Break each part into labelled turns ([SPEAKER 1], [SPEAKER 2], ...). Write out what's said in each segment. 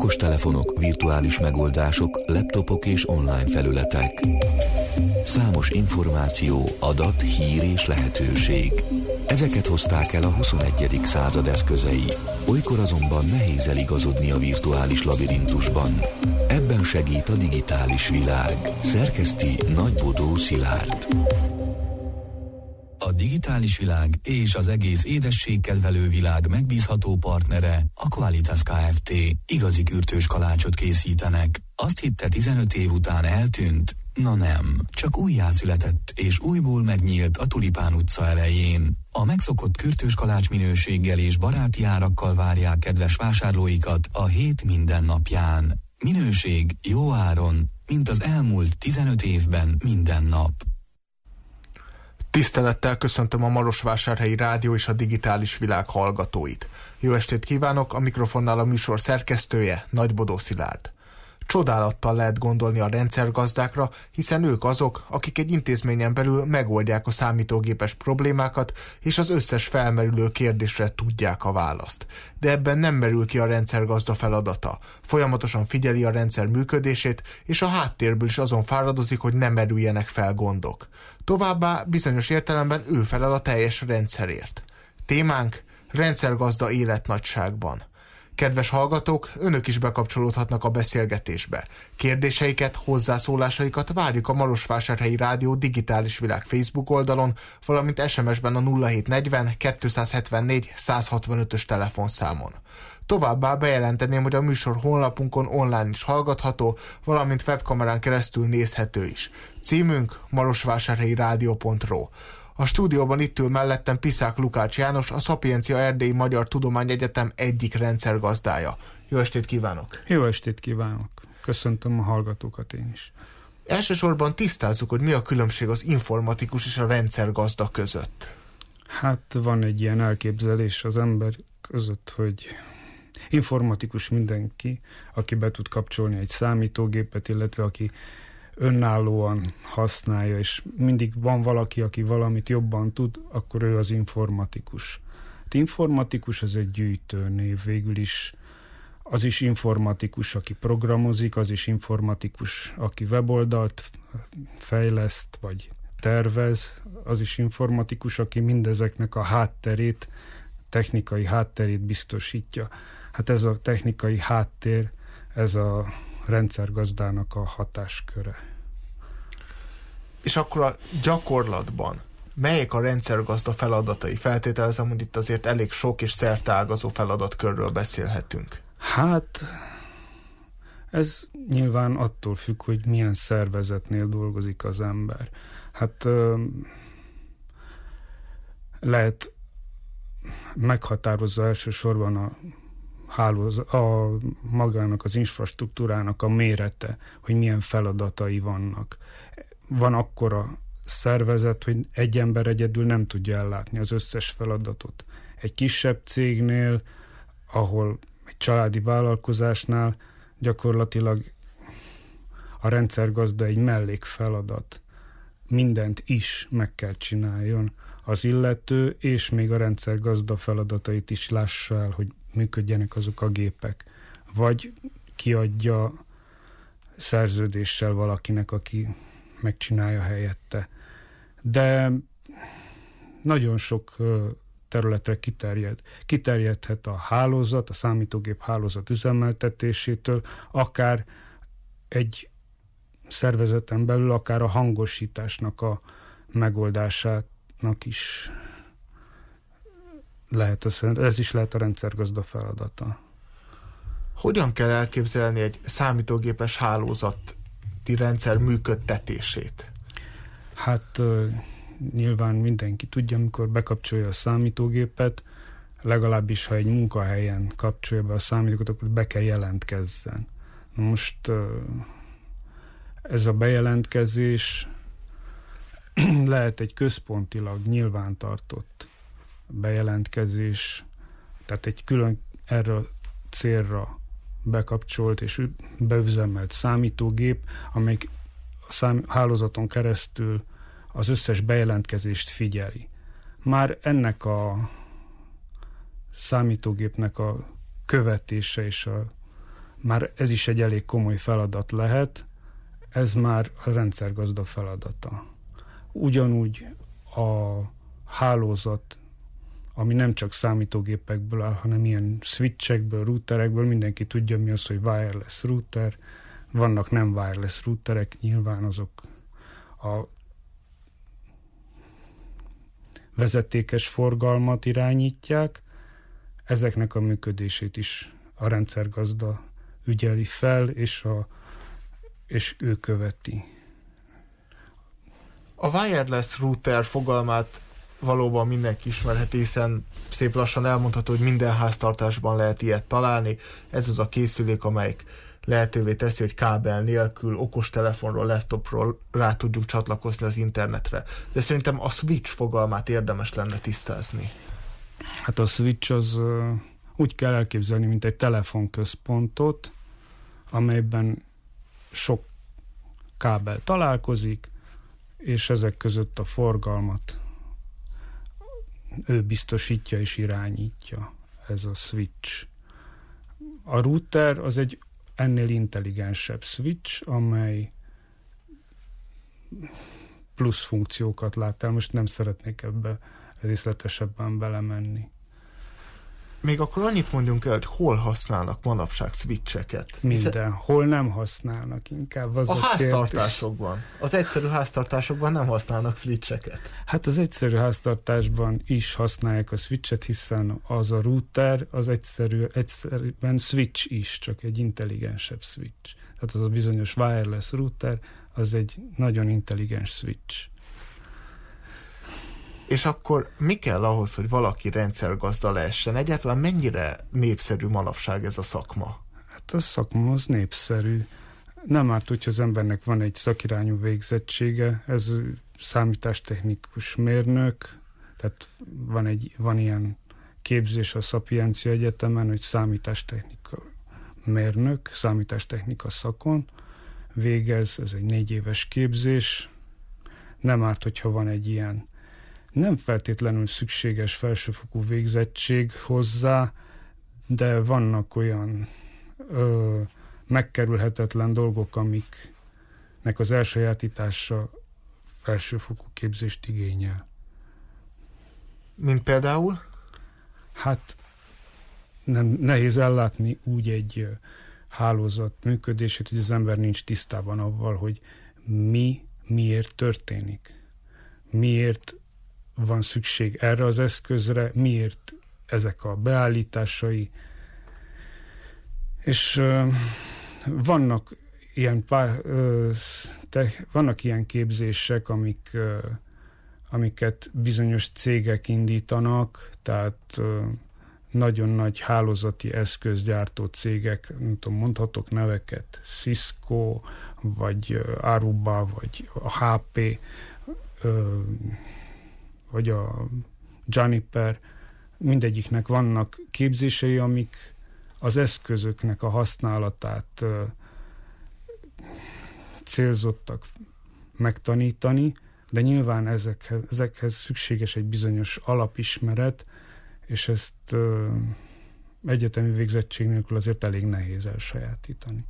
[SPEAKER 1] Okostelefonok, virtuális megoldások, laptopok és online felületek. Számos információ, adat, hír és lehetőség. Ezeket hozták el a 21. század eszközei. Olykor azonban nehéz eligazodni a virtuális labirintusban. Ebben segít a digitális világ. Szerkeszti Nagybodó Szilárd. A digitális világ és az egész édességkedvelő világ megbízható partnere a Qualitas Kft. Igazi kürtős kalácsot készítenek. Azt hitte 15 év után eltűnt? Na nem, csak újjászületett és újból megnyílt a Tulipán utca elején. A megszokott kürtős kalács minőséggel és baráti árakkal várják kedves vásárlóikat a hét minden napján. Minőség jó áron, mint az elmúlt 15 évben minden nap.
[SPEAKER 2] Tisztelettel köszöntöm a Marosvásárhelyi Rádió és a digitális világ hallgatóit. Jó estét kívánok, a mikrofonnál a műsor szerkesztője, Nagybodó Szilárd. Csodálattal lehet gondolni a rendszergazdákra, hiszen ők azok, akik egy intézményen belül megoldják a számítógépes problémákat, és az összes felmerülő kérdésre tudják a választ. De ebben nem merül ki a rendszergazda feladata. Folyamatosan figyeli a rendszer működését, és a háttérből is azon fáradozik, hogy ne merüljenek fel gondok. Továbbá bizonyos értelemben ő felel a teljes rendszerért. Témánk: rendszergazda életnagyságban. Kedves hallgatók, önök is bekapcsolódhatnak a beszélgetésbe. Kérdéseiket, hozzászólásaikat várjuk a Marosvásárhelyi Rádió digitális világ Facebook oldalon, valamint SMS-ben a 0740 274 165-ös telefonszámon. Továbbá bejelenteném, hogy a műsor honlapunkon online is hallgatható, valamint webkamerán keresztül nézhető is. Címünk marosvásárhelyirádió.ro. A stúdióban itt ül mellettem Piszák Lukács János, a Szapiencia Erdélyi Magyar Tudományegyetem egyik rendszergazdája. Jó estét kívánok!
[SPEAKER 3] Jó estét kívánok! Köszöntöm a hallgatókat én is.
[SPEAKER 2] Elsősorban tisztázzuk, hogy mi a különbség az informatikus és a rendszergazda között.
[SPEAKER 3] Hát van egy ilyen elképzelés az ember között, hogy informatikus mindenki, aki be tud kapcsolni egy számítógépet, illetve aki önállóan használja, és mindig van valaki, aki valamit jobban tud, akkor ő az informatikus. Hát informatikus az egy gyűjtőnév, végül is az is informatikus, aki programozik, az is informatikus, aki weboldalt fejleszt, vagy tervez, az is informatikus, aki mindezeknek a hátterét, technikai hátterét biztosítja. Hát ez a technikai háttér, ez a rendszergazdának a hatásköre.
[SPEAKER 2] És akkor a gyakorlatban melyek a rendszergazda feladatai? Feltételezem, hogy itt azért elég sok és szerteágazó feladatkörről beszélhetünk. Hát
[SPEAKER 3] ez nyilván attól függ, hogy milyen szervezetnél dolgozik az ember. Hát lehet meghatározza elsősorban a magának az infrastruktúrának a mérete, hogy milyen feladatai vannak. Van akkora szervezet, hogy egy ember egyedül nem tudja ellátni az összes feladatot. Egy kisebb cégnél, ahol egy családi vállalkozásnál gyakorlatilag a rendszergazda egy mellékfeladat. Mindent is meg kell csináljon az illető, és még a rendszergazda feladatait is lássa el, hogy működjenek azok a gépek. Vagy kiadja szerződéssel valakinek, aki megcsinálja helyette. De nagyon sok területre kiterjedhet a hálózat, a számítógép hálózat üzemeltetésétől, akár egy szervezeten belül, akár a hangosításnak a megoldásának is lehet, ez is lehet a rendszergazda feladata.
[SPEAKER 2] Hogyan kell elképzelni egy számítógépes hálózati rendszer működtetését?
[SPEAKER 3] Hát nyilván mindenki tudja, amikor bekapcsolja a számítógépet, legalábbis ha egy munkahelyen kapcsolja be a számítógépet, akkor be kell jelentkezzen. Na most ez a bejelentkezés lehet egy központilag nyilvántartott bejelentkezés, tehát egy külön erre a célra bekapcsolt és beüzemelt számítógép, amelyik a hálózaton keresztül az összes bejelentkezést figyeli. Már ennek a számítógépnek a követése és a már ez is egy elég komoly feladat lehet, ez már a rendszergazda feladata. Ugyanúgy a hálózat, ami nem csak számítógépekből áll, hanem ilyen switchekből, routerekből, mindenki tudja, mi az, hogy wireless router, vannak nem wireless routerek, nyilván azok a vezetékes forgalmat irányítják, ezeknek a működését is a rendszergazda ügyeli fel, és ő követi.
[SPEAKER 2] A wireless router fogalmát valóban mindenki ismerheti, hiszen szép lassan elmondható, hogy minden háztartásban lehet ilyet találni. Ez az a készülék, amelyik lehetővé teszi, hogy kábel nélkül, okostelefonról, laptopról rá tudjunk csatlakozni az internetre. De szerintem a switch fogalmát érdemes lenne tisztázni.
[SPEAKER 3] Hát a switch az úgy kell elképzelni, mint egy telefonközpontot, amelyben sok kábel találkozik, és ezek között a forgalmat ő biztosítja és irányítja. Ez a switch. A router az egy ennél intelligensebb switch, amely plusz funkciókat lát el. Most nem szeretnék ebbe részletesebben belemenni.
[SPEAKER 2] Még akkor annyit mondjunk el, hogy hol használnak manapság switcheket?
[SPEAKER 3] Minden. Hol nem használnak, inkább az
[SPEAKER 2] a háztartásokban. Az egyszerű háztartásokban nem használnak switcheket.
[SPEAKER 3] Hát az egyszerű háztartásban is használják a switchet, hiszen az a router az egyszerűen switch is, csak egy intelligensebb switch. Tehát az a bizonyos wireless router az egy nagyon intelligens switch.
[SPEAKER 2] És akkor mi kell ahhoz, hogy valaki rendszergazda lehessen? Egyáltalán mennyire népszerű manapság ez a szakma?
[SPEAKER 3] Hát a szakma az népszerű. Nem árt, hogyha az embernek van egy szakirányú végzettsége, ez számítástechnikus mérnök, tehát van ilyen képzés a Szapiencia Egyetemen, hogy számítástechnika mérnök, számítástechnika szakon végez, ez egy 4 éves képzés. Nem árt, hogyha van egy ilyen nem feltétlenül szükséges felsőfokú végzettség hozzá, de vannak olyan megkerülhetetlen dolgok, amiknek az elsajátítása felsőfokú képzést igényel.
[SPEAKER 2] Mint például?
[SPEAKER 3] Hát nehéz ellátni úgy egy hálózat működését, hogy az ember nincs tisztában avval, hogy miért történik. Miért van szükség erre az eszközre, miért ezek a beállításai. És vannak ilyen képzések, amiket bizonyos cégek indítanak, tehát nagyon nagy hálózati eszközgyártó cégek, nem tudom, mondhatok neveket, Cisco, vagy Aruba, vagy a HP, vagy a Juniper, mindegyiknek vannak képzései, amik az eszközöknek a használatát célzottak megtanítani, de nyilván ezekhez szükséges egy bizonyos alapismeret, és ezt egyetemi végzettség nélkül azért elég nehéz elsajátítani.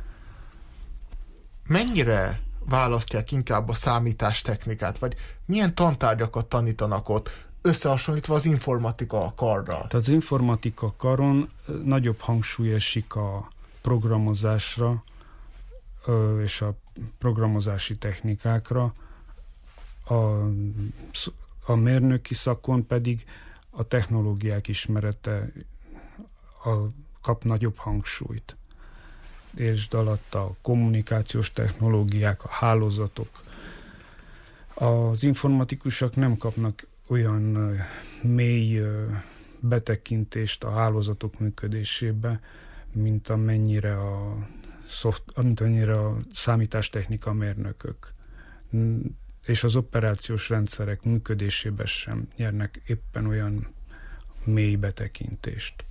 [SPEAKER 2] Mennyire választják inkább a számítástechnikát, vagy milyen tantárgyakat tanítanak ott, összehasonlítva az informatika karral?
[SPEAKER 3] Tehát az informatika karon nagyobb hangsúly esik a programozásra és a programozási technikákra, a mérnöki szakon pedig a technológiák ismerete kap nagyobb hangsúlyt. És alatt a kommunikációs technológiák, a hálózatok. Az informatikusok nem kapnak olyan mély betekintést a hálózatok működésébe, mint amennyire a számítástechnika mérnökök. És az operációs rendszerek működésében sem nyernek éppen olyan mély betekintést.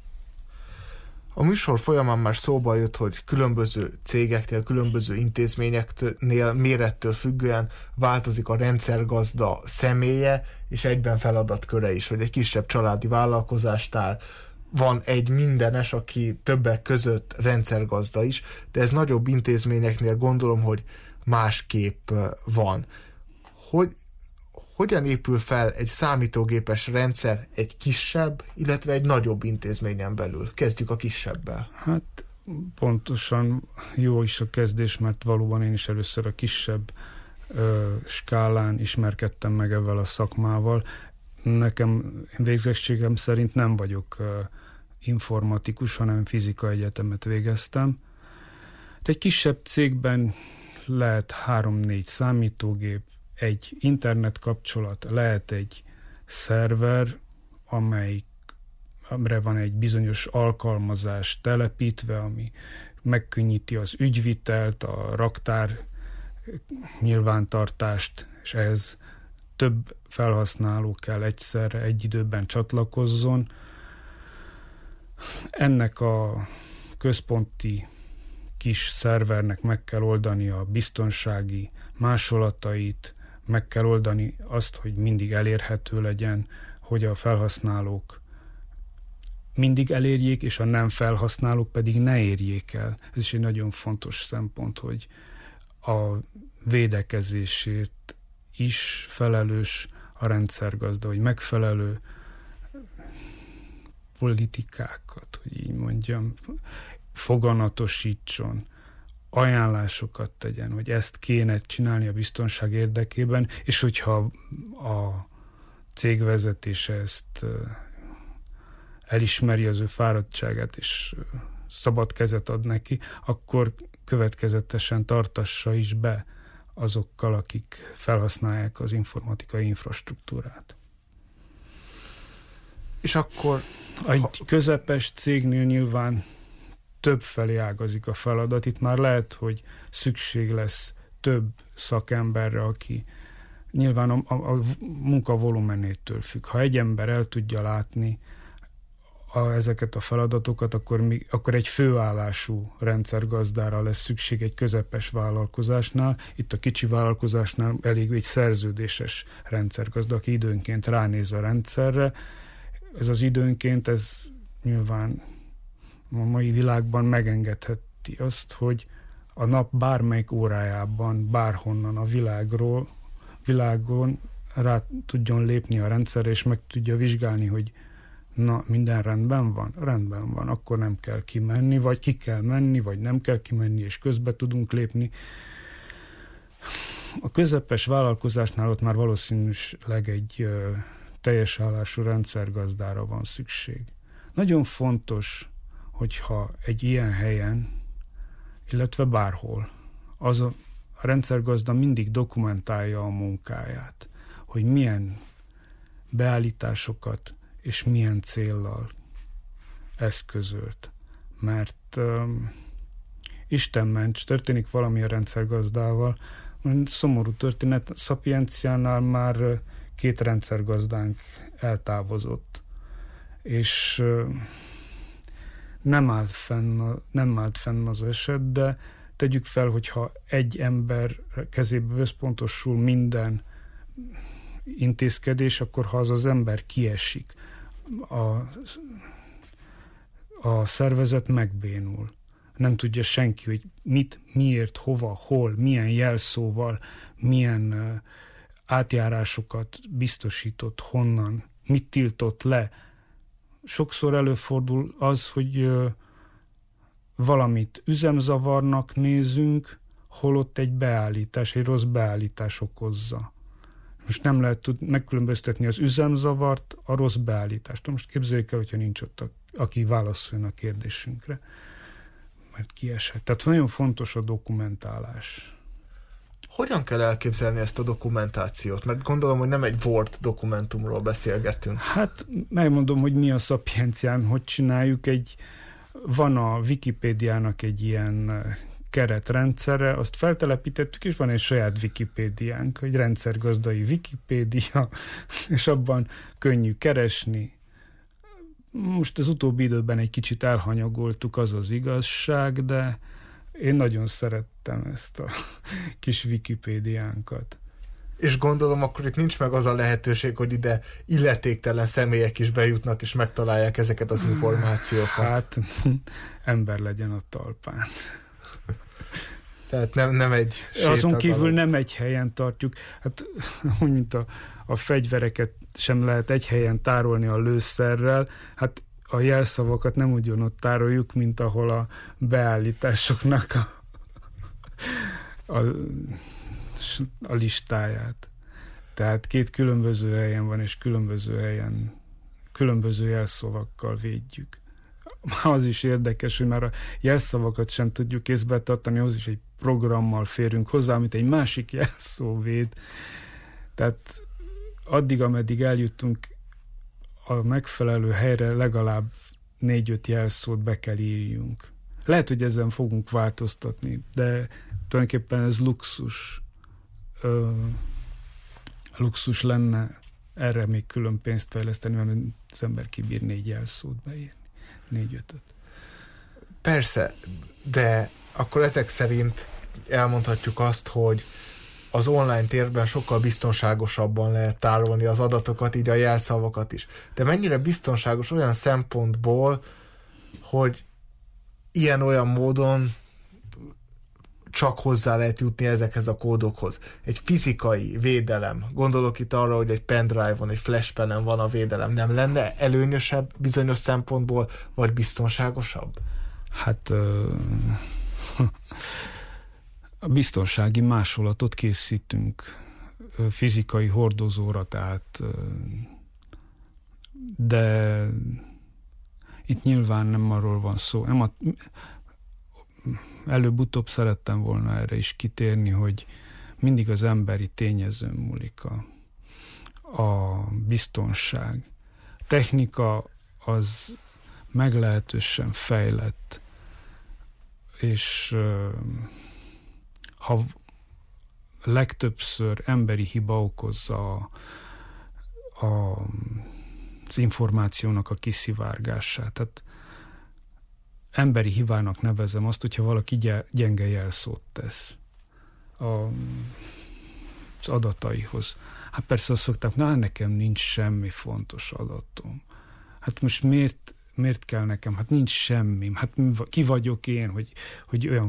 [SPEAKER 2] A műsor folyamán már szóba jött, hogy különböző cégeknél, különböző intézményeknél mérettől függően változik a rendszergazda személye, és egyben feladatköre is, hogy egy kisebb családi vállalkozásnál van egy mindenes, aki többek között rendszergazda is, de ez nagyobb intézményeknél gondolom, hogy másképp van. Hogyan épül fel egy számítógépes rendszer egy kisebb, illetve egy nagyobb intézményen belül? Kezdjük a kisebbel.
[SPEAKER 3] Hát pontosan jó is a kezdés, mert valóban én is először a kisebb skálán ismerkedtem meg ezzel a szakmával. Nekem végzettségem szerint nem vagyok informatikus, hanem fizika egyetemet végeztem. Egy kisebb cégben lehet 3-4 számítógép, egy internet kapcsolat, lehet egy szerver, amelyre van egy bizonyos alkalmazás telepítve, ami megkönnyíti az ügyvitelt, a raktár nyilvántartást, és ehhez több felhasználó kell egyszerre, egy időben csatlakozzon. Ennek a központi kis szervernek meg kell oldani a biztonsági másolatait, meg kell oldani azt, hogy mindig elérhető legyen, hogy a felhasználók mindig elérjék, és a nem felhasználók pedig ne érjék el. Ez is egy nagyon fontos szempont, hogy a védekezését is felelős a rendszergazda, hogy megfelelő politikákat, hogy így mondjam, foganatosítson, ajánlásokat tegyen, hogy ezt kéne csinálni a biztonság érdekében, és hogyha a cégvezetése ezt elismeri az ő fáradtságát, és szabad kezet ad neki, akkor következetesen tartassa is be azokkal, akik felhasználják az informatikai infrastruktúrát.
[SPEAKER 2] És akkor...
[SPEAKER 3] Egy közepes cégnél nyilván több felé ágazik a feladat. Itt már lehet, hogy szükség lesz több szakemberre, aki nyilván a munka volumenétől függ. Ha egy ember el tudja látni ezeket a feladatokat, akkor egy főállású rendszergazdára lesz szükség egy közepes vállalkozásnál. Itt a kicsi vállalkozásnál elég egy szerződéses rendszergazda, aki időnként ránéz a rendszerre. Ez az időnként, ez nyilván a mai világban megengedheti azt, hogy a nap bármelyik órájában, bárhonnan a világon rá tudjon lépni a rendszerre, és meg tudja vizsgálni, hogy na, minden rendben van? Rendben van, akkor nem kell kimenni, vagy ki kell menni, vagy nem kell kimenni, és közbe tudunk lépni. A közepes vállalkozásnál ott már valószínűleg egy teljes állású rendszergazdára van szükség. Nagyon fontos, hogyha egy ilyen helyen, illetve bárhol, a rendszergazda mindig dokumentálja a munkáját, hogy milyen beállításokat és milyen céllal eszközölt. Mert Isten ments, történik valami a rendszergazdával. Szomorú történet, Szapienciánál már 2 rendszergazdánk eltávozott, és nem állt fenn az eset, de tegyük fel, hogyha egy ember kezébe összpontosul minden intézkedés, akkor ha az ember kiesik, a szervezet megbénul. Nem tudja senki, hogy mit, miért, hova, hol, milyen jelszóval, milyen átjárásokat biztosított, honnan, mit tiltott le. Sokszor előfordul az, hogy valamit üzemzavarnak nézünk, holott egy rossz beállítás okozza. Most nem lehet megkülönböztetni az üzemzavart a rossz beállítást. Most képzeljük el, hogyha nincs ott, aki válaszoljon a kérdésünkre, mert kiesett. Tehát nagyon fontos a dokumentálás.
[SPEAKER 2] Hogyan kell elképzelni ezt a dokumentációt? Mert gondolom, hogy nem egy Word dokumentumról beszélgetünk.
[SPEAKER 3] Hát megmondom, hogy mi a Szapiencián, hogy csináljuk. Van a Wikipédiának egy ilyen keretrendszere, azt feltelepítettük, és van egy saját Wikipédiánk, egy rendszergazdai Wikipédia, és abban könnyű keresni. Most az utóbbi időben egy kicsit elhanyagoltuk, az az igazság, de én nagyon szerettem ezt a kis Wikipédiánkat.
[SPEAKER 2] És gondolom, akkor itt nincs meg az a lehetőség, hogy ide illetéktelen személyek is bejutnak, és megtalálják ezeket az információkat. Hát,
[SPEAKER 3] ember legyen a talpán.
[SPEAKER 2] Tehát nem egy
[SPEAKER 3] azon kívül nem egy helyen tartjuk. Hát úgy, mint a fegyvereket sem lehet egy helyen tárolni a lőszerrel, hát a jelszavakat nem ugyanott tároljuk, mint ahol a beállításoknak a listáját. Tehát két különböző helyen van, és különböző helyen különböző jelszavakkal védjük. Az is érdekes, hogy már a jelszavakat sem tudjuk észbe tartani, ahhoz is egy programmal férünk hozzá, amit egy másik jelszó véd. Tehát addig, ameddig eljutunk a megfelelő helyre, legalább 4-5 jelszót be kell írjunk. Lehet, hogy ezen fogunk változtatni, de tulajdonképpen ez luxus lenne erre még külön pénzt fejleszteni, mert az ember kibír 4 jelszót beírni. 4-5-öt.
[SPEAKER 2] Persze, de akkor ezek szerint elmondhatjuk azt, hogy az online térben sokkal biztonságosabban lehet tárolni az adatokat, így a jelszavakat is. De mennyire biztonságos olyan szempontból, hogy ilyen-olyan módon csak hozzá lehet jutni ezekhez a kódokhoz. Egy fizikai védelem, gondolok itt arra, hogy egy pendrive-on, egy flashpenen van a védelem, nem lenne előnyösebb bizonyos szempontból, vagy biztonságosabb?
[SPEAKER 3] Hát a biztonsági másolatot készítünk fizikai hordozóra, tehát de itt nyilván nem arról van szó. Előbb-utóbb szerettem volna erre is kitérni, hogy mindig az emberi tényezőn múlik a biztonság. A technika az meglehetősen fejlett, és ha legtöbbször emberi hiba okozza az információnak a kiszivárgását. Tehát emberi hibának nevezem azt, hogyha valaki gyenge jelszót tesz az adataihoz. Hát persze azt szokták, nekem nincs semmi fontos adatom. Hát most miért kell nekem? Hát nincs semmi. Hát ki vagyok én, hogy olyan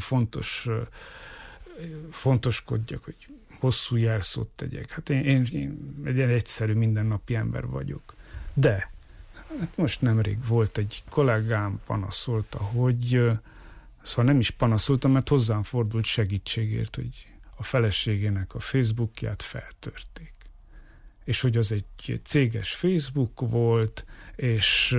[SPEAKER 3] fontoskodjak, hogy hosszú jelszót tegyek. Hát én egy egyszerű mindennapi ember vagyok. De hát most nemrég volt egy kollégám, panaszolta, hogy szóval nem is panaszoltam, mert hozzám fordult segítségért, hogy a feleségének a Facebookját feltörték. És hogy az egy céges Facebook volt, és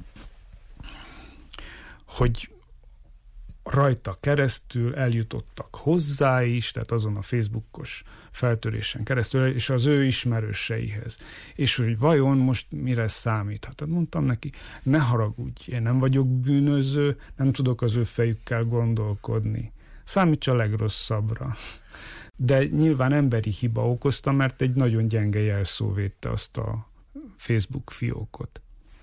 [SPEAKER 3] hogy rajta keresztül eljutottak hozzá is, tehát azon a Facebookos feltörésen keresztül, és az ő ismerőseihez. És hogy vajon most mire számíthat? Hát mondtam neki, ne haragudj, én nem vagyok bűnöző, nem tudok az ő fejükkel gondolkodni. Számíts a legrosszabbra. De nyilván emberi hiba okozta, mert egy nagyon gyenge jelszó védte azt a Facebook fiókot.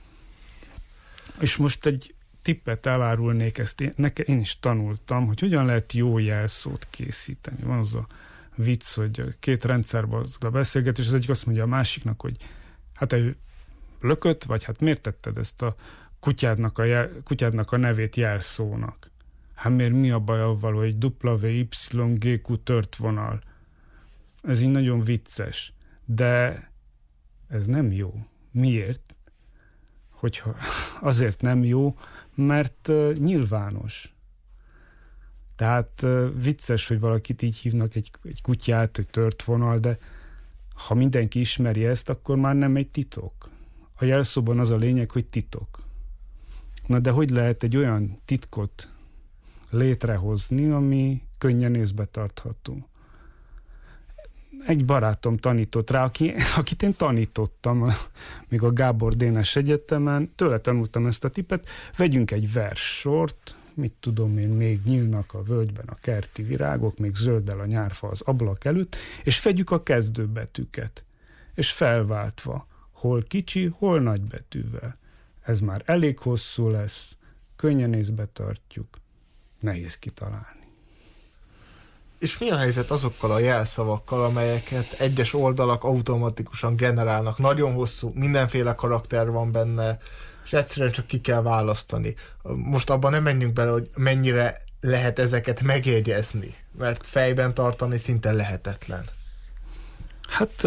[SPEAKER 3] És most egy tippet elárulnék, ezt én is tanultam, hogy hogyan lehet jó jelszót készíteni. Van az a vicc, hogy két rendszerben az a beszélgetés, az egyik azt mondja a másiknak, hogy hát ő lökött, vagy hát miért tetted ezt a kutyádnak a nevét jelszónak? Hát miért mi a baj avval, hogy WYGQ tört vonal? Ez így nagyon vicces. De ez nem jó. Miért? Hogyha azért nem jó, mert nyilvános. Tehát vicces, hogy valakit így hívnak egy kutyát, hogy tört vonal, de ha mindenki ismeri ezt, akkor már nem egy titok. A jelszóban az a lényeg, hogy titok. Na de hogy lehet egy olyan titkot létrehozni, ami könnyen észbe tartható? Egy barátom tanított rá, akit én tanítottam még a Gábor Dénes Egyetemen, tőle tanultam ezt a tippet, vegyünk egy verssort, mit tudom én, még nyílnak a völgyben a kerti virágok, még zöldel a nyárfa az ablak előtt, és vegyük a kezdőbetűket, és felváltva, hol kicsi, hol nagy betűvel. Ez már elég hosszú lesz, könnyen észbe tartjuk, nehéz kitalálni.
[SPEAKER 2] És mi a helyzet azokkal a jelszavakkal, amelyeket egyes oldalak automatikusan generálnak? Nagyon hosszú, mindenféle karakter van benne, és egyszerűen csak ki kell választani. Most abban nem menjünk bele, hogy mennyire lehet ezeket megjegyezni, mert fejben tartani szinte lehetetlen.
[SPEAKER 3] Hát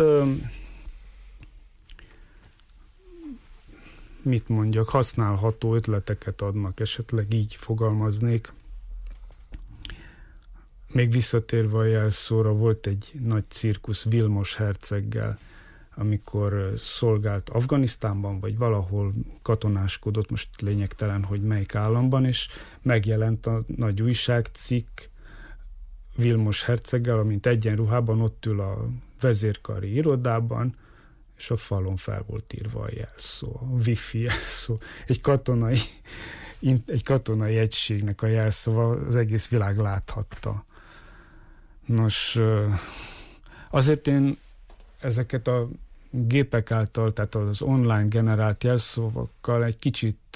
[SPEAKER 3] mit mondjak, használható ötleteket adnak, esetleg így fogalmaznék. Még visszatérve a jelszóra, volt egy nagy cirkusz Vilmos herceggel, amikor szolgált Afganisztánban, vagy valahol katonáskodott, most lényegtelen, hogy melyik államban, és megjelent a nagy újságcikk Vilmos herceggel, amint egyenruhában ott ül a vezérkari irodában, és a falon fel volt írva a jelszó, a wifi jelszó. Egy katonai egységnek a jelszava az egész világ láthatta. Nos, azért én ezeket a gépek által, tehát az online generált jelszavakkal egy kicsit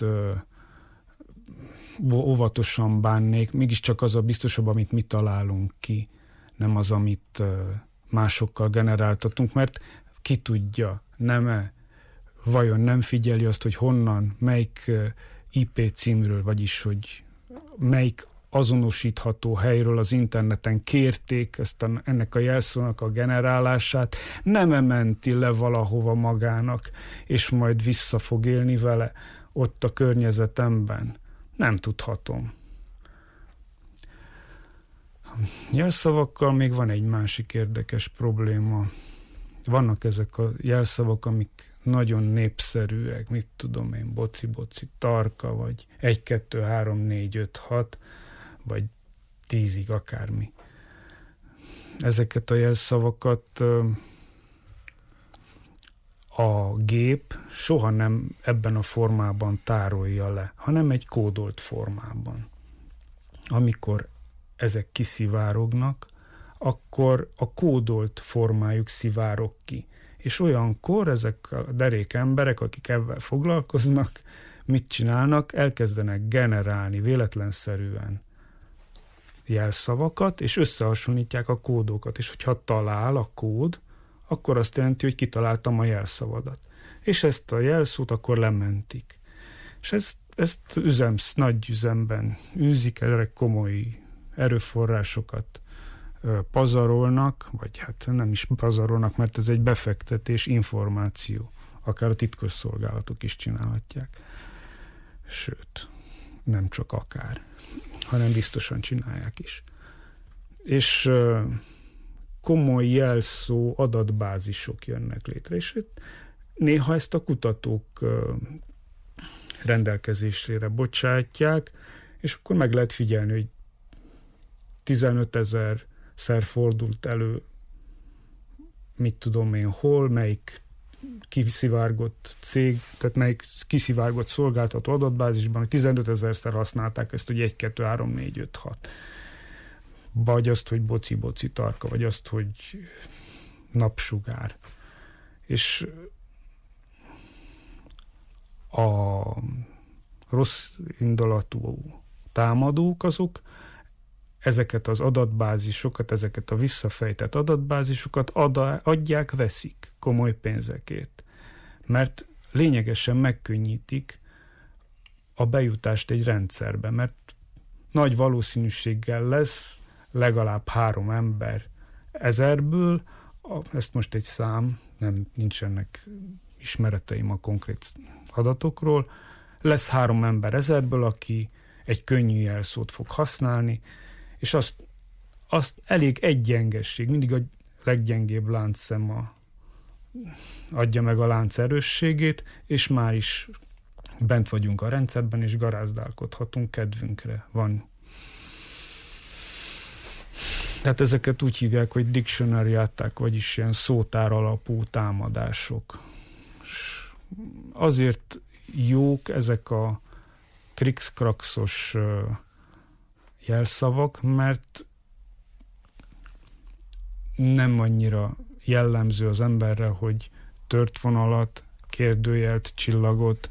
[SPEAKER 3] óvatosan bánnék, mégiscsak az a biztosabb, amit mi találunk ki, nem az, amit másokkal generáltatunk, mert ki tudja, vajon nem figyeli azt, hogy honnan, melyik IP címről, vagyis hogy melyik azonosítható helyről az interneten kérték ennek a jelszónak a generálását, nem ementi le valahova magának, és majd vissza fog élni vele ott a környezetemben. Nem tudhatom. Jelszavakkal még van egy másik érdekes probléma. Vannak ezek a jelszavak, amik nagyon népszerűek, mit tudom én, boci-boci, tarka, vagy 1, 2, 3, 4, 5, 6, vagy 10-ig akármi. Ezeket a jelszavakat a gép soha nem ebben a formában tárolja le, hanem egy kódolt formában. Amikor ezek kiszivárognak, akkor a kódolt formájuk szivárog ki. És olyankor ezek a derék emberek, akik ebben foglalkoznak, mit csinálnak? Elkezdenek generálni véletlenszerűen jelszavakat, és összehasonlítják a kódokat. És hogyha talál a kód, akkor azt jelenti, hogy kitaláltam a jelszavadat. És ezt a jelszót akkor lementik. És ezt nagy üzemben űzik, erre komoly erőforrásokat pazarolnak, vagy hát nem is pazarolnak, mert ez egy befektetés, információ. Akár a titkos szolgálatok is csinálhatják. Sőt, nem csak akár, hanem biztosan csinálják is. És komoly jelszó adatbázisok jönnek létre, és néha ezt a kutatók rendelkezésére bocsátják, és akkor meg lehet figyelni, hogy 15 000-szer fordult elő, mit tudom én hol, melyik kiszivárgott cég, tehát melyik kiszivárgott szolgáltató adatbázisban, hogy 15 000-szer használták ezt, hogy 1, 2, 3, 4, 5, 6. Vagy azt, hogy boci-boci tarka, vagy azt, hogy napsugár. És a rossz indulatú támadók azok ezeket az adatbázisokat, ezeket a visszafejtett adatbázisokat adják, veszik komoly pénzekért. Mert lényegesen megkönnyítik a bejutást egy rendszerbe, mert nagy valószínűséggel lesz legalább 3 ember 1000-ből, ezt most egy szám, nincsenek ismereteim a konkrét adatokról, lesz 3 ember 1000-ből, aki egy könnyű jelszót fog használni, és azt elég egy gyengesség, mindig a leggyengébb láncszem adja meg a lánc erősségét, és már is bent vagyunk a rendszerben, és garázdálkodhatunk kedvünkre. Van. Tehát ezeket úgy hívják, hogy dictionary attack, vagyis ilyen szótár alapú támadások. És azért jók ezek a krikszkrakszos jelszavak, mert nem annyira jellemző az emberre, hogy tört vonalat, kérdőjelt, csillagot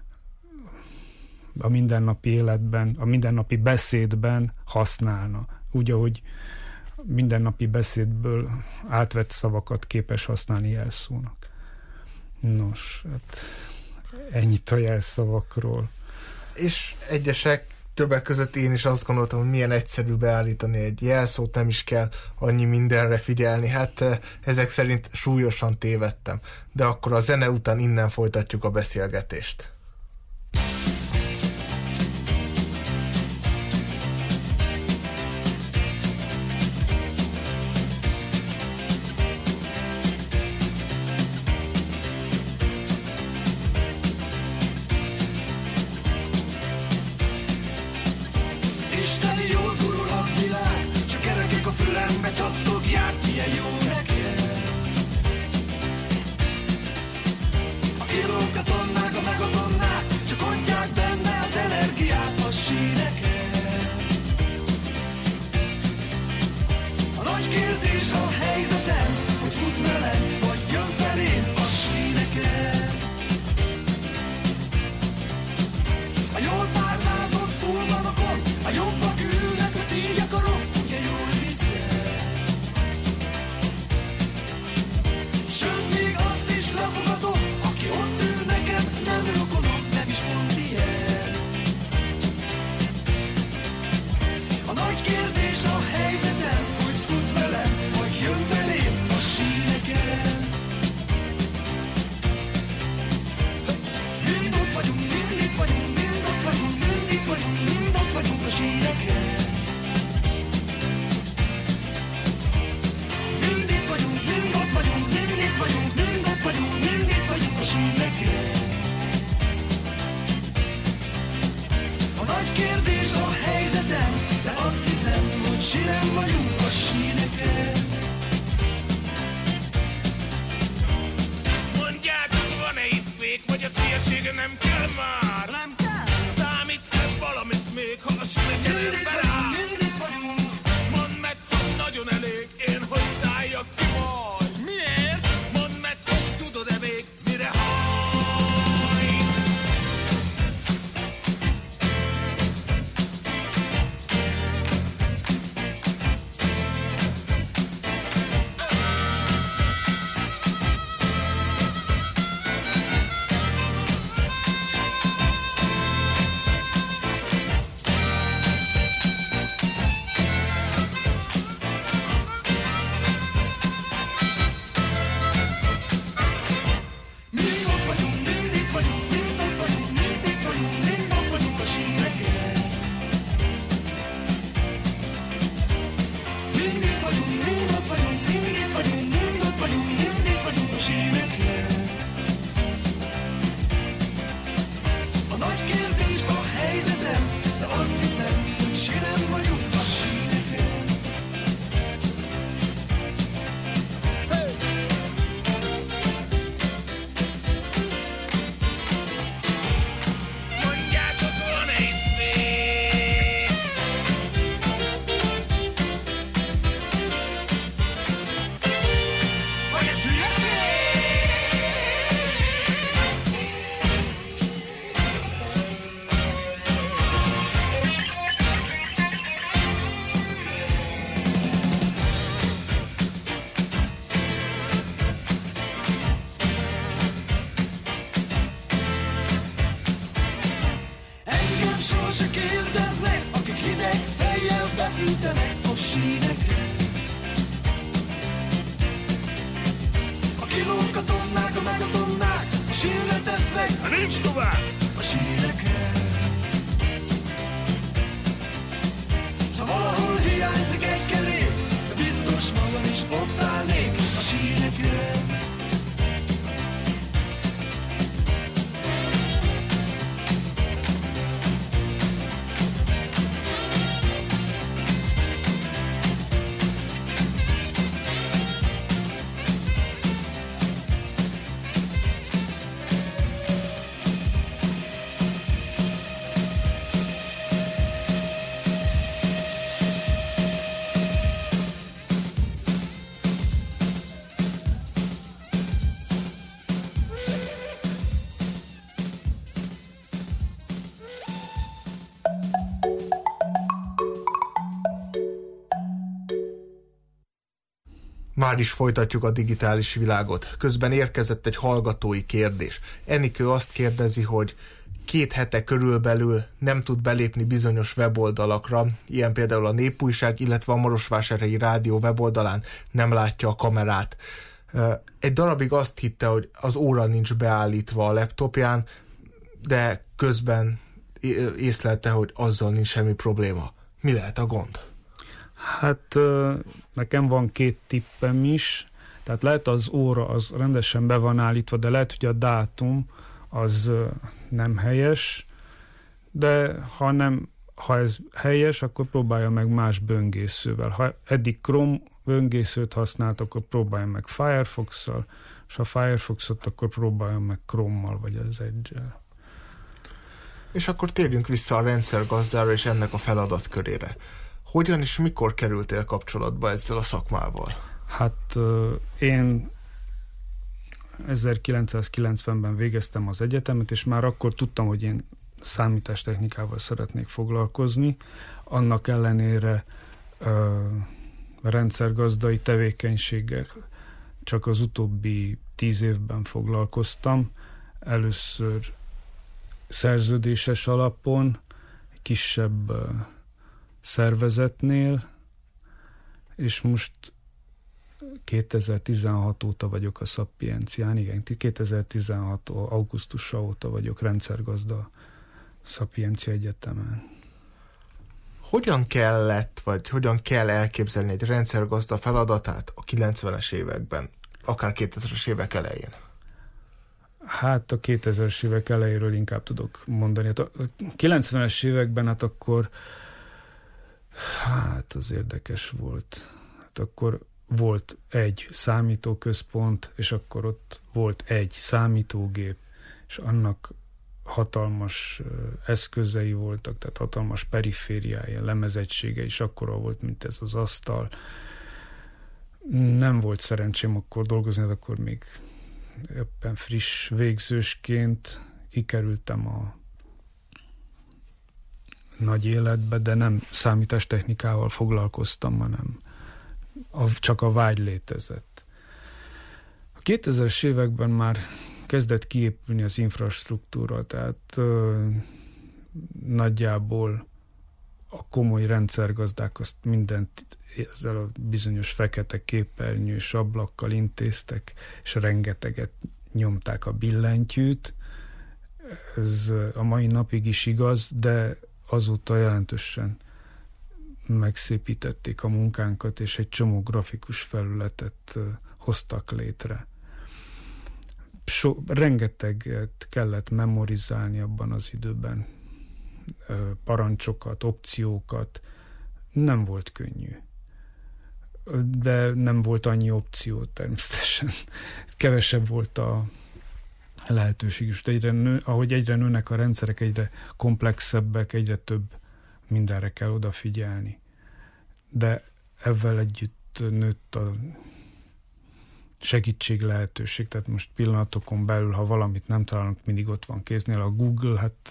[SPEAKER 3] a mindennapi életben, a mindennapi beszédben használna. Úgy, ahogy mindennapi beszédből átvett szavakat képes használni jelszónak. Nos, hát ennyit a jelszavakról.
[SPEAKER 2] És egyesek, többek között én is azt gondoltam, hogy milyen egyszerű beállítani egy jelszót, nem is kell annyi mindenre figyelni. Hát ezek szerint súlyosan tévedtem. De akkor a zene után innen folytatjuk a beszélgetést. Már is folytatjuk a digitális világot. Közben érkezett egy hallgatói kérdés. Enikő azt kérdezi, hogy 2 hete körülbelül nem tud belépni bizonyos weboldalakra, ilyen például a Népújság, illetve a Marosvásárhelyi Rádió weboldalán nem látja a kamerát. Egy darabig azt hitte, hogy az óra nincs beállítva a laptopján, de közben észlelte, hogy azzal nincs semmi probléma. Mi lehet a gond?
[SPEAKER 3] Hát nekem van 2 tippem is, tehát lehet az óra az rendesen be van állítva, de lehet, hogy a dátum az nem helyes, de ha ez helyes, akkor próbálja meg más böngészővel. Ha eddig Chrome böngészőt használt, akkor próbálja meg Firefox-szal, és ha Firefoxot, akkor próbálja meg Chrome-mal, vagy az Edge-el.
[SPEAKER 2] És akkor térjünk vissza a rendszergazdára és ennek a feladatkörére. Hogyan és mikor kerültél kapcsolatba ezzel a szakmával?
[SPEAKER 3] Hát én 1990-ben végeztem az egyetemet, és már akkor tudtam, hogy én számítástechnikával szeretnék foglalkozni. Annak ellenére rendszergazdai tevékenységgel csak az utóbbi 10 évben foglalkoztam. Először szerződéses alapon, kisebb szervezetnél, és most 2016 óta vagyok a Szapiencián, igen, 2016 augusztusa óta vagyok rendszergazda a Szapiencia Egyetemen.
[SPEAKER 2] Hogyan kellett, vagy hogyan kell elképzelni egy rendszergazda feladatát a 90-es években, akár 2000-es évek elején?
[SPEAKER 3] Hát a 2000-es évek elejéről inkább tudok mondani. Hát a 90-es években akkor az érdekes volt. Hát akkor volt egy számítóközpont, és akkor ott volt egy számítógép, és annak hatalmas eszközei voltak, tehát hatalmas perifériája, lemezegysége is akkora volt, mint ez az asztal. Nem volt szerencsém akkor dolgozni, de akkor még éppen friss végzősként kikerültem a nagy életbe, de nem számítástechnikával foglalkoztam, hanem csak a vágy létezett. A 2000-es években már kezdett kiépülni az infrastruktúra, tehát nagyjából a komoly rendszergazdák azt mindent ezzel a bizonyos fekete képernyős ablakkal intéztek, és rengeteget nyomták a billentyűt. Ez a mai napig is igaz, de azóta jelentősen megszépítették a munkánkat, és egy csomó grafikus felületet hoztak létre. Rengeteget kellett memorizálni abban az időben, parancsokat, opciókat. Nem volt könnyű. De nem volt annyi opció természetesen. Kevesebb volt a lehetőség is. Ahogy egyre nőnek a rendszerek, egyre komplexebbek, egyre több mindenre kell odafigyelni. De ezzel együtt nőtt a segítség lehetőség, tehát most pillanatokon belül, ha valamit nem találunk, mindig ott van kéznél a Google, hát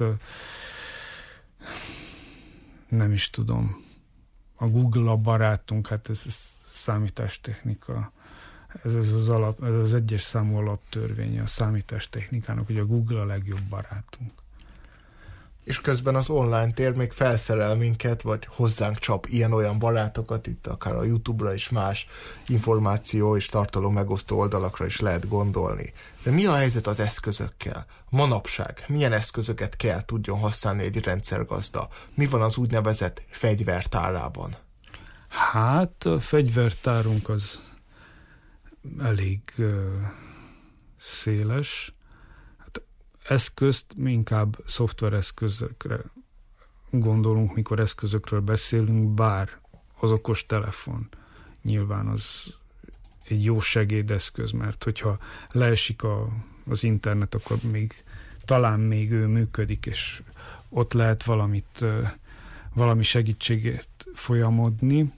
[SPEAKER 3] nem is tudom. A Google a barátunk, hát ez számítástechnika, ez az egyes számú alaptörvénye a számítástechnikának, hogy a Google a legjobb barátunk.
[SPEAKER 2] És közben az online tér még felszerel minket, vagy hozzánk csap ilyen-olyan barátokat, itt akár a YouTube-ra is más információ és tartalom megosztó oldalakra is lehet gondolni. De mi a helyzet az eszközökkel? Manapság milyen eszközöket kell tudjon használni egy rendszergazda? Mi van az úgynevezett fegyvertárában?
[SPEAKER 3] Hát a fegyvertárunk az elég széles. Eszközt mi inkább szoftvereszközökre gondolunk, mikor eszközökről beszélünk, bár az okostelefon nyilván az egy jó segédeszköz, mert hogyha leesik az internet, akkor talán még ő működik, és ott lehet valami segítségét folyamodni.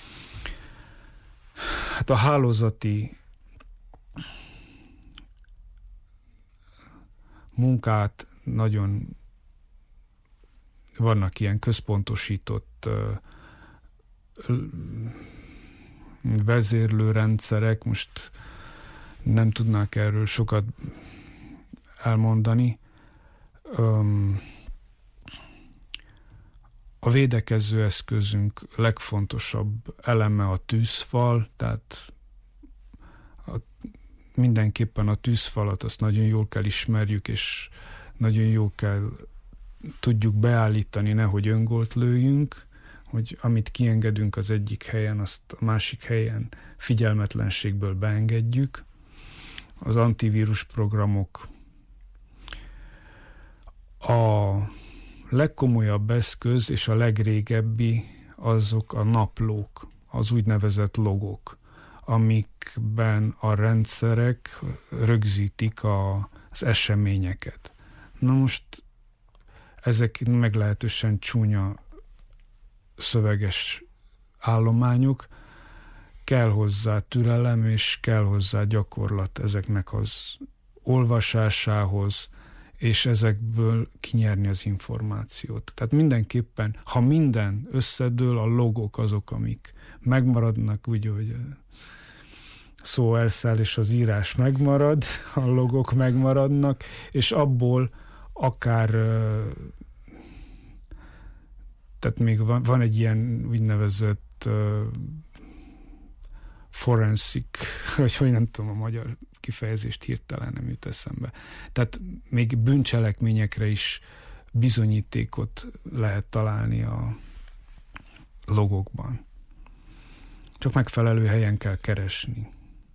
[SPEAKER 3] Hát a hálózati munkát nagyon vannak ilyen központosított vezérlőrendszerek, most nem tudnák erről sokat elmondani. A védekező eszközünk legfontosabb eleme a tűzfal, tehát mindenképpen a tűzfalat azt nagyon jól kell ismerjük, és nagyon jól kell tudjuk beállítani, nehogy öngolt lőjünk, hogy amit kiengedünk az egyik helyen, azt a másik helyen figyelmetlenségből beengedjük. Az antivírus programok a legkomolyabb eszköz és a legrégebbi azok a naplók, az úgynevezett logok, amikben a rendszerek rögzítik az eseményeket. Na most ezek meglehetősen csúnya szöveges állományok, kell hozzá türelem és kell hozzá gyakorlat ezeknek az olvasásához, és ezekből kinyerni az információt. Tehát mindenképpen, ha minden összedől, a logok azok, amik megmaradnak, úgy, hogy szó elszáll, és az írás megmarad, a logok megmaradnak, és abból akár, tehát még van egy ilyen úgynevezett forensic, vagy nem tudom a magyar kifejezést hirtelen nem jut eszembe. Tehát még bűncselekményekre is bizonyítékot lehet találni a logokban. Csak megfelelő helyen kell keresni.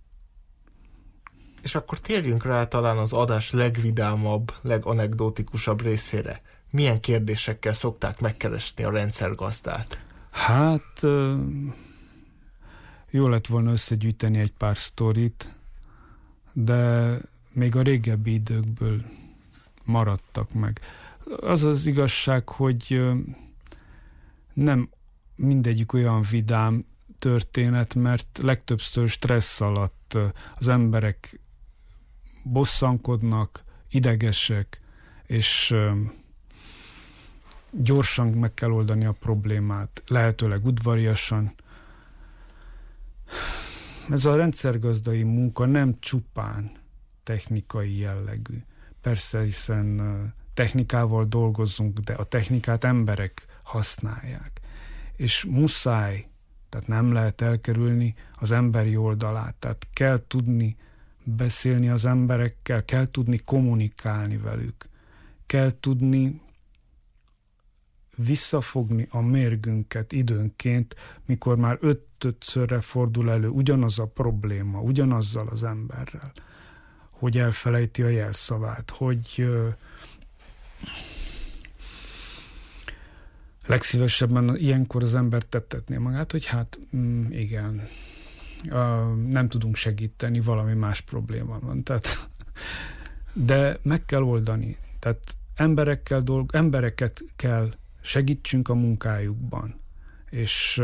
[SPEAKER 2] És akkor térjünk rá talán az adás legvidámabb, leganekdotikusabb részére. Milyen kérdésekkel szokták megkeresni a rendszergazdát?
[SPEAKER 3] Hát jó lett volna összegyűjteni egy pár sztorit, de még a régebbi időkből maradtak meg. Az az igazság, hogy nem mindegyik olyan vidám történet, mert legtöbbször stressz alatt az emberek bosszankodnak, idegesek, és gyorsan meg kell oldani a problémát, lehetőleg udvariasan. Ez a rendszergazdai munka nem csupán technikai jellegű. Persze, hiszen technikával dolgozunk, de a technikát emberek használják. És muszáj, tehát nem lehet elkerülni az emberi oldalát. Tehát kell tudni beszélni az emberekkel, kell tudni kommunikálni velük, kell tudni visszafogni a mérgünket időnként, mikor már ötszörre fordul elő ugyanaz a probléma, ugyanazzal az emberrel, hogy elfelejti a jelszavát, hogy legszívesebben ilyenkor az ember tettetné magát, hogy hát igen, nem tudunk segíteni, valami más probléma van. Tehát, de meg kell oldani. Tehát embereket kell segítsünk a munkájukban. És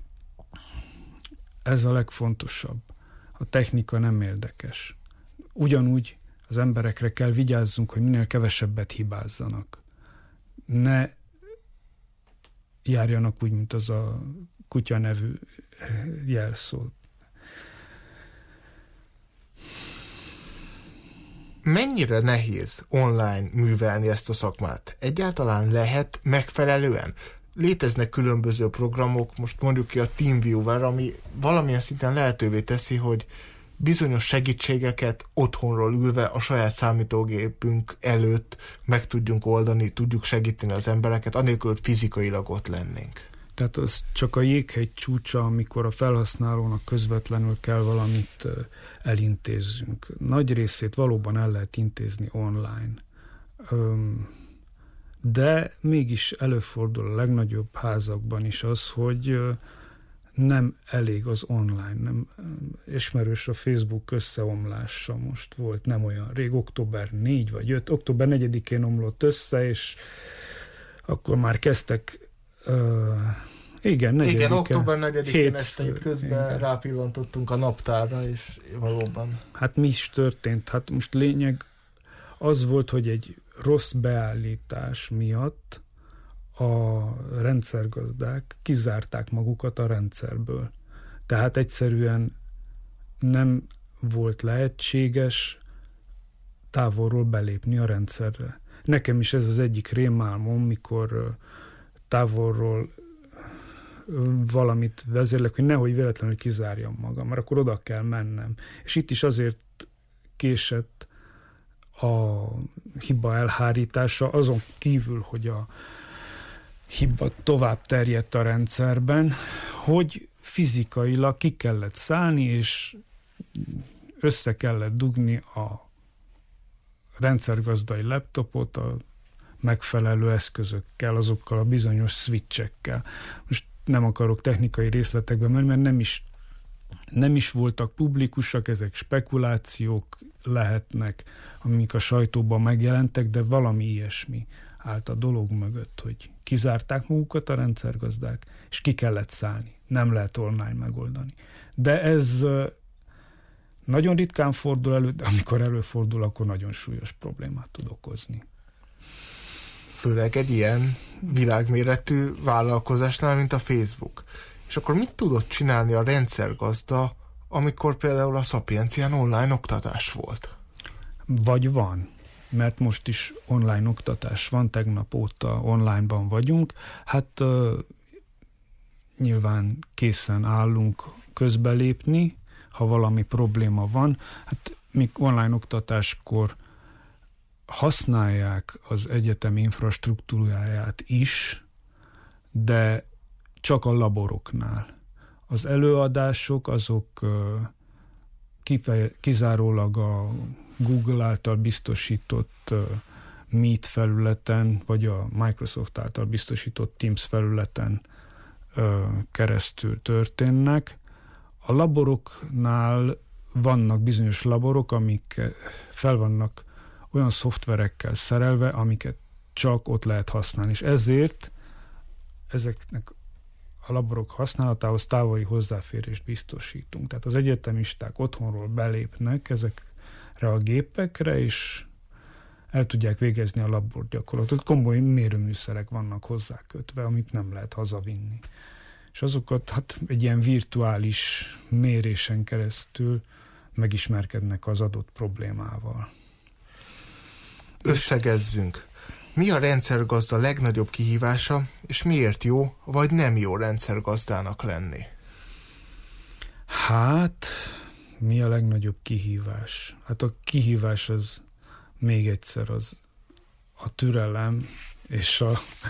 [SPEAKER 3] ez a legfontosabb. A technika nem érdekes. Ugyanúgy az emberekre kell vigyázzunk, hogy minél kevesebbet hibázzanak. Ne járjanak úgy, mint az a kutya nevű jelszó.
[SPEAKER 2] Mennyire nehéz online művelni ezt a szakmát? Egyáltalán lehet megfelelően? Léteznek különböző programok, most mondjuk ki a TeamViewer, ami valamilyen szinten lehetővé teszi, hogy bizonyos segítségeket otthonról ülve a saját számítógépünk előtt meg tudjunk oldani, tudjuk segíteni az embereket, anélkül, hogy fizikailag ott lennénk.
[SPEAKER 3] Tehát az csak a jéghegy csúcsa, amikor a felhasználónak közvetlenül kell valamit elintézzünk. Nagy részét valóban el lehet intézni online. De mégis előfordul a legnagyobb házakban is az, hogy nem elég az online. Nem, ismerős a Facebook összeomlása most volt, nem olyan rég, október 4 vagy 5, október 4-én omlott össze, és akkor már kezdtek igen, október 4-én este itt közben rápillantottunk a naptárra, és valóban. Hát mi is történt? Hát most lényeg az volt, hogy egy rossz beállítás miatt a rendszergazdák kizárták magukat a rendszerből. Tehát egyszerűen nem volt lehetséges távolról belépni a rendszerre. Nekem is ez az egyik rémálmom, mikor távolról valamit vezérlek, hogy nehogy véletlenül kizárjam magam, mert akkor oda kell mennem. És itt is azért késett a hiba elhárítása, azon kívül, hogy a hiba tovább terjedt a rendszerben, hogy fizikailag ki kellett szállni, és össze kellett dugni a rendszergazdai laptopot a megfelelő eszközökkel, azokkal a bizonyos switchekkel. Most nem akarok technikai részletekbe menni, mert nem is voltak publikusak, ezek spekulációk lehetnek, amik a sajtóban megjelentek, de valami ilyesmi állt a dolog mögött, hogy kizárták magukat a rendszergazdák, és ki kellett szállni. Nem lehet online megoldani. De ez nagyon ritkán fordul elő, de amikor előfordul, akkor nagyon súlyos problémát tud okozni.
[SPEAKER 2] Főleg egy ilyen világméretű vállalkozásnál, mint a Facebook. És akkor mit tudott csinálni a rendszergazda, amikor például a Szapiencián online oktatás volt?
[SPEAKER 3] Vagy van, mert most is online oktatás van, tegnap óta onlineban vagyunk. Hát nyilván készen állunk közbelépni, ha valami probléma van. Hát még online oktatáskor használják az egyetem infrastruktúráját is, de csak a laboroknál. Az előadások azok kizárólag a Google által biztosított Meet felületen, vagy a Microsoft által biztosított Teams felületen keresztül történnek. A laboroknál vannak bizonyos laborok, amik fel vannak olyan szoftverekkel szerelve, amiket csak ott lehet használni. És ezért ezeknek a laborok használatához távoli hozzáférést biztosítunk. Tehát az egyetemisták otthonról belépnek ezekre a gépekre, és el tudják végezni a laborgyakorlatot. Komoly mérőműszerek vannak hozzákötve, amit nem lehet hazavinni. És azokat egy ilyen virtuális mérésen keresztül megismerkednek az adott problémával.
[SPEAKER 2] Összegezzünk. Mi a rendszergazda legnagyobb kihívása, és miért jó vagy nem jó rendszergazdának lenni?
[SPEAKER 3] Hát, mi a legnagyobb kihívás? Hát a kihívás az még egyszer a türelem és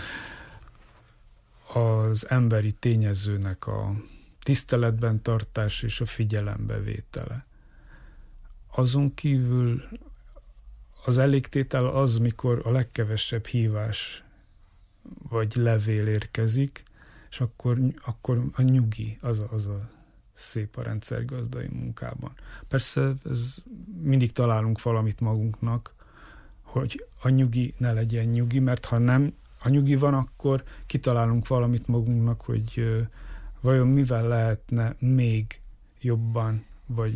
[SPEAKER 3] az emberi tényezőnek a tiszteletben tartás és a figyelembevétele. Azon kívül az elégtétel az, mikor a legkevesebb hívás vagy levél érkezik, és akkor a nyugi, az a szép a rendszergazdai munkában. Persze mindig találunk valamit magunknak, hogy a nyugi ne legyen nyugi, mert ha nem a nyugi van, akkor kitalálunk valamit magunknak, hogy vajon mivel lehetne még jobban, vagy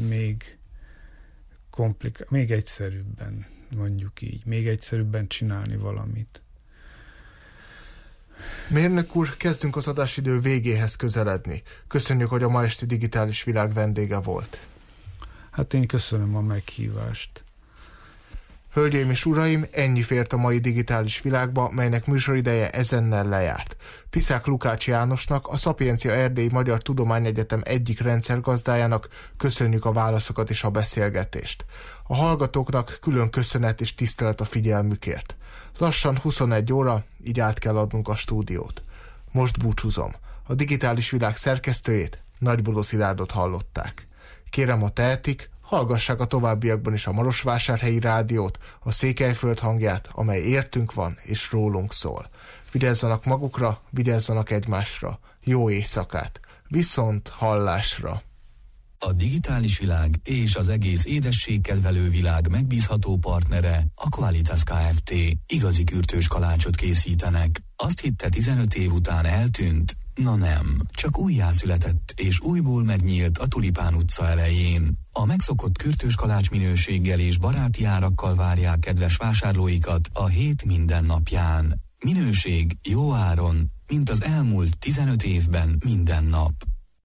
[SPEAKER 3] még egyszerűbben, mondjuk így, még egyszerűbben csinálni valamit.
[SPEAKER 2] Mérnök úr, kezdünk az adásidő végéhez közeledni. Köszönjük, hogy a ma esti Digitális Világ vendége volt.
[SPEAKER 3] Hát én köszönöm a meghívást.
[SPEAKER 2] Hölgyeim és uraim, ennyi fért a mai Digitális Világba, melynek műsorideje ezennel lejárt. Piszák Lukács Jánosnak, a Szapiencia Erdélyi Magyar Tudományegyetem egyik rendszergazdájának köszönjük a válaszokat és a beszélgetést. A hallgatóknak külön köszönet és tisztelet a figyelmükért. Lassan 21 óra, így át kell adnunk a stúdiót. Most búcsúzom. A Digitális Világ szerkesztőjét, Nagybodó Szilárdot hallották. Kérem, ha tehetik, hallgassák a továbbiakban is a Marosvásárhelyi Rádiót, a Székelyföld hangját, amely értünk van és rólunk szól. Vigyázzanak magukra, vigyázzanak egymásra. Jó éjszakát! Viszont hallásra!
[SPEAKER 1] A Digitális Világ és az egész édességkedvelő világ megbízható partnere a Qualitas Kft. Igazi kürtős kalácsot készítenek. Azt hitte 15 év után eltűnt? Na nem, csak újjászületett és újból megnyílt a Tulipán utca elején. A megszokott kürtős kalács minőséggel és baráti árakkal várják kedves vásárlóikat a hét minden napján. Minőség jó áron, mint az elmúlt 15 évben minden nap.